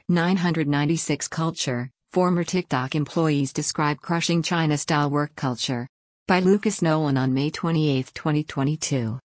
996 Culture. Former TikTok employees describe crushing China-style work culture. By Lucas Nolan on May 28, 2022.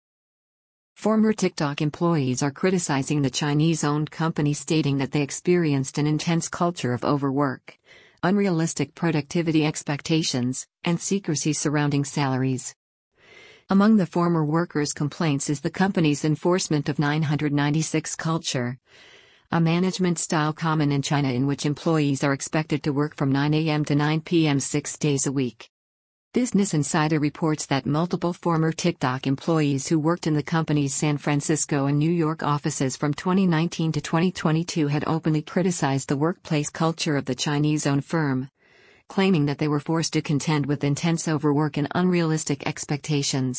Former TikTok employees are criticizing the Chinese-owned company, stating that they experienced an intense culture of overwork, unrealistic productivity expectations, and secrecy surrounding salaries. Among the former workers' complaints is the company's enforcement of 996 culture, a management style common in China in which employees are expected to work from 9 a.m. to 9 p.m. 6 days a week. Business Insider reports that multiple former TikTok employees who worked in the company's San Francisco and New York offices from 2019 to 2022 had openly criticized the workplace culture of the Chinese-owned firm, claiming that they were forced to contend with intense overwork and unrealistic expectations.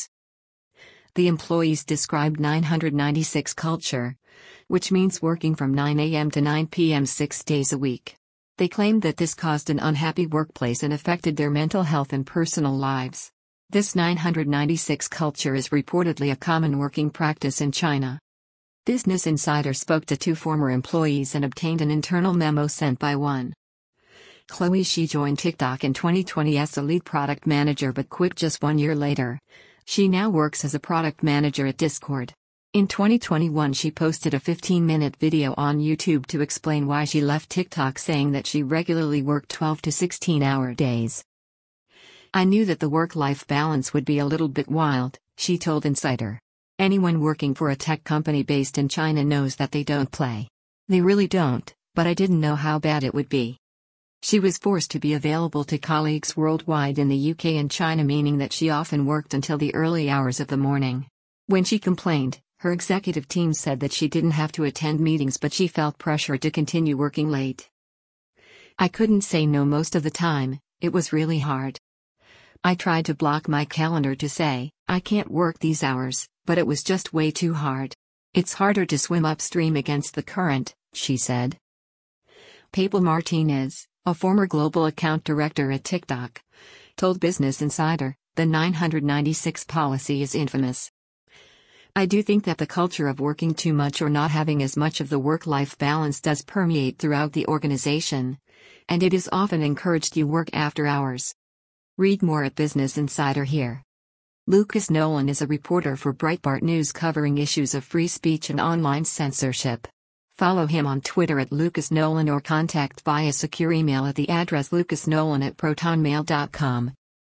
The employees described 996 culture, which means working from 9 a.m. to 9 p.m. 6 days a week. They claimed that this caused an unhappy workplace and affected their mental health and personal lives. This 996 culture is reportedly a common working practice in China. Business Insider spoke to two former employees and obtained an internal memo sent by one. Chloe Shi joined TikTok in 2020 as a lead product manager but quit just 1 year later. She now works as a product manager at Discord. In 2021 she posted a 15-minute video on YouTube to explain why she left TikTok, saying that she regularly worked 12 to 16-hour days. "I knew that the work-life balance would be a little bit wild," she told Insider. "Anyone working for a tech company based in China knows that they don't play. They really don't, but I didn't know how bad it would be." She was forced to be available to colleagues worldwide in the UK and China, meaning that she often worked until the early hours of the morning. When she complained, her executive team said that she didn't have to attend meetings, but she felt pressure to continue working late. "I couldn't say no most of the time, it was really hard. I tried to block my calendar to say, I can't work these hours, but it was just way too hard. It's harder to swim upstream against the current," she said. Pavel Martinez, a former global account director at TikTok, told Business Insider, "The 996 policy is infamous. I do think that the culture of working too much or not having as much of the work-life balance does permeate throughout the organization, and it is often encouraged you work after hours." Read more at Business Insider here. Lucas Nolan is a reporter for Breitbart News covering issues of free speech and online censorship. Follow him on Twitter at Lucas Nolan or contact via secure email at the address lucasnolan@protonmail.com.